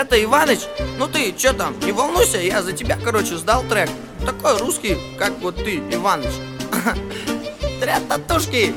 это Иваныч? Ну ты чё там, не волнуйся, я за тебя, короче, сдал трек. Такой русский, как вот ты, Иваныч. Тря-татушки.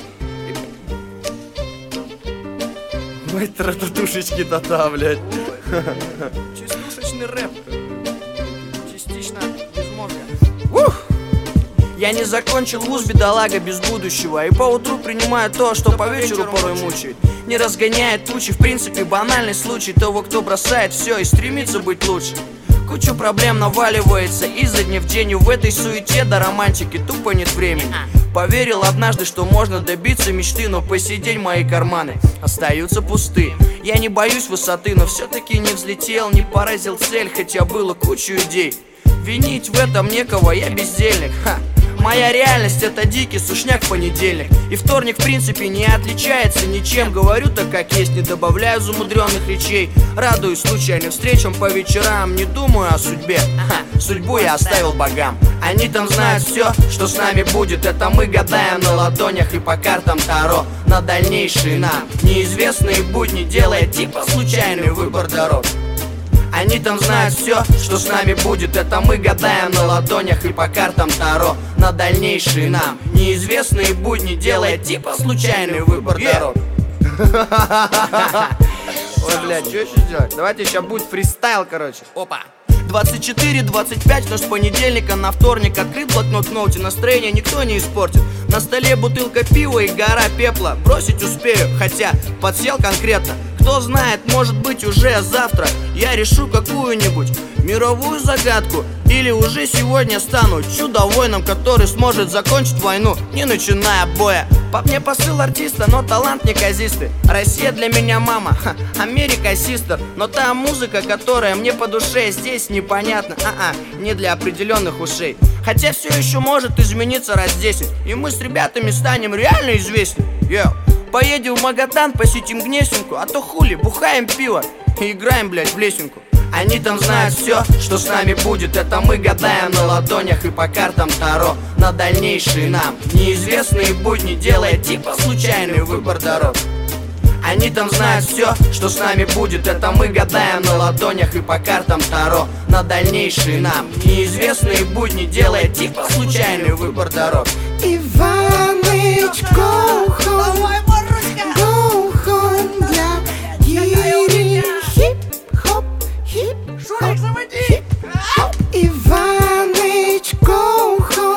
Ой, тра-татушечки-то-та, блядь. Частушечный рэп. Частично без мозга. Ух! Я не закончил вуз, бедолага, без будущего. И поутру принимаю то, что по вечеру порой мучает. Не разгоняет тучи, в принципе банальный случай того, кто бросает все и стремится быть лучше. Кучу проблем наваливается изо дня в день, и в этой суете до романтики тупо нет времени. Поверил однажды, что можно добиться мечты, но по сей день мои карманы остаются пусты. Я не боюсь высоты, но все-таки не взлетел, не поразил цель, хотя было кучу идей. Винить в этом некого, я бездельник. Моя реальность — это дикий сушняк понедельник. И вторник в принципе не отличается ничем. Говорю так как есть, не добавляю замудренных речей. Радуюсь случайным встречам по вечерам. Не думаю о судьбе, судьбу я оставил богам. Они там знают все, что с нами будет. Это мы гадаем на ладонях и по картам Таро на дальнейшие нам неизвестные будни, делая типа случайный выбор дорог. Они там знают все, что с нами будет. Это мы гадаем на ладонях и по картам Таро на дальнейшие нам неизвестные будни, делая типа случайный выбор дорог. Ой, блядь, что еще делать? Давайте сейчас будет фристайл, короче. Опа! 24-25, но с понедельника на вторник открыт блокнот в ноуте, настроение никто не испортит. На столе бутылка пива и гора пепла. Бросить успею, хотя подсел конкретно. Кто знает, может быть уже завтра я решу какую-нибудь мировую загадку. Или уже сегодня стану чудо-воином, который сможет закончить войну, не начиная боя. По мне посыл артиста, но талант неказистый. Россия для меня мама, Америка систер. Но та музыка, которая мне по душе, здесь непонятно, не для определенных ушей. Хотя все еще может измениться раз 10, и мы с ребятами станем реально известны. Поедем в Магадан, посетим Гнесинку, а то хули, бухаем пиво и играем, блядь, в лесенку. Они там знают все, что с нами будет. Это мы гадаем на ладонях и по картам Таро на дальнейшие нам неизвестные будни, делая типа случайный выбор дорог. Они там знают все, что с нами будет. Это мы гадаем на ладонях и по картам Таро на дальнейшие нам неизвестные будни, делая типа случайный выбор дорог. Иваныч, go home, go home для гири. Хип-хоп, хип-хоп, хип-хоп. Иваныч, go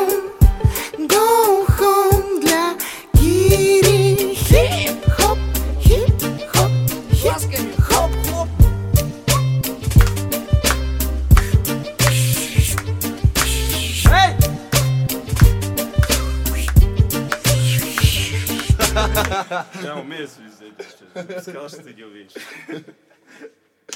home для гири. Хип-хоп, хип-хоп, хип-хоп. Я умею связать, сказал, что ты не умеешь.